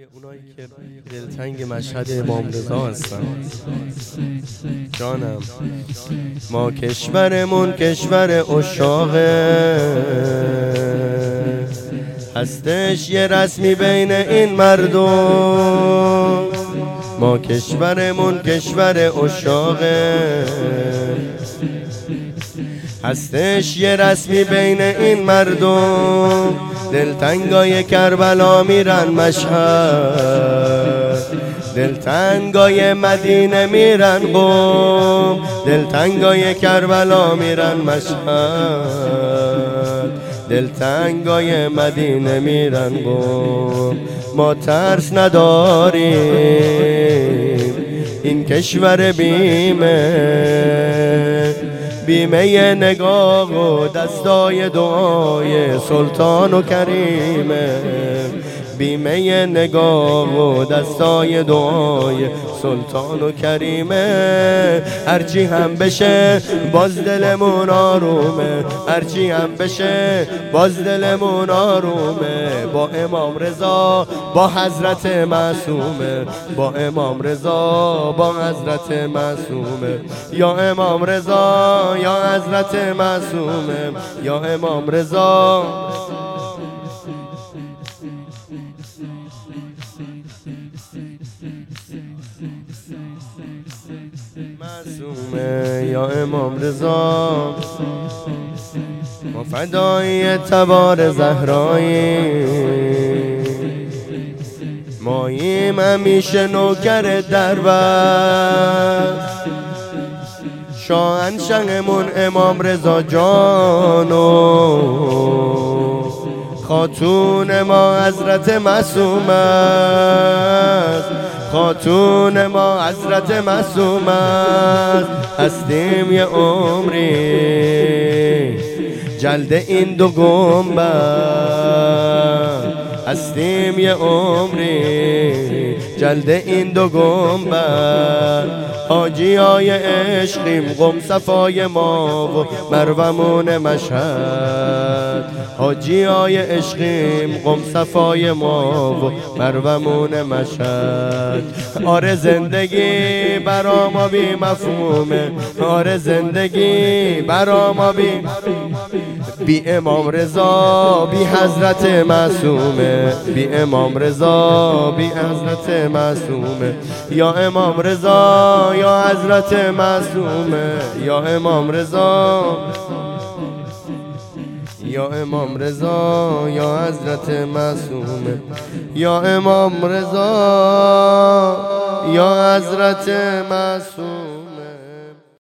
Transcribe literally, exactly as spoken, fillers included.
اونایی که دلتنگ مشهد امام رضا هستن. جانم ما کشورمون کشور عشاقه، هستش یه رسمی بین این مردم. ما کشورمون کشور عشاقه، هستش یه رسمی بین این مردم. دلتنگای کربلا میرن مشهد، دلتنگای مدینه میرن قم. دلتنگای کربلا میرن مشهد، دلتنگای مدینه میرن قم. ما ترس نداریم این کشور بیمه، بیمه نگاه و دستای دعای سلطان و کریمه. بیمه نگاه و دستای دعای سلطان و کریمه. هرچی هم بشه باز دلمون آرومه، هرچی هم بشه باز دلمون آرومه. با امام رضا با حضرت معصومه، با امام رضا با حضرت معصومه. یا امام رضا یا حضرت معصومه، یا امام رضا. معصومه یا امام رضا. ما فدای تبار زهرایی، ماییم همیشه نوکر دربست. شاهنشهمون امام رضا جانو، خاتون ما حضرت معصوم است، خاتون ما حضرت معصوم است. هستیم یه عمری جلد این دو گنبد، هستیم یه عمری جلد این دو گنبد. حاجی های عشقیم قم صفای ما و مرومون مشهد، حاجی های عشقیم قم صفای ما و مرومون مشهد. آره زندگی برا ما بی مفهومه، آره زندگی برا ما بی بی امام رضا بی حضرت معصومه، بی امام رضا بی حضرت معصومه. یا امام رضا یا حضرت معصومه، یا امام رضا، یا امام رضا یا حضرت معصومه. یا امام رضا یا حضرت معصومه.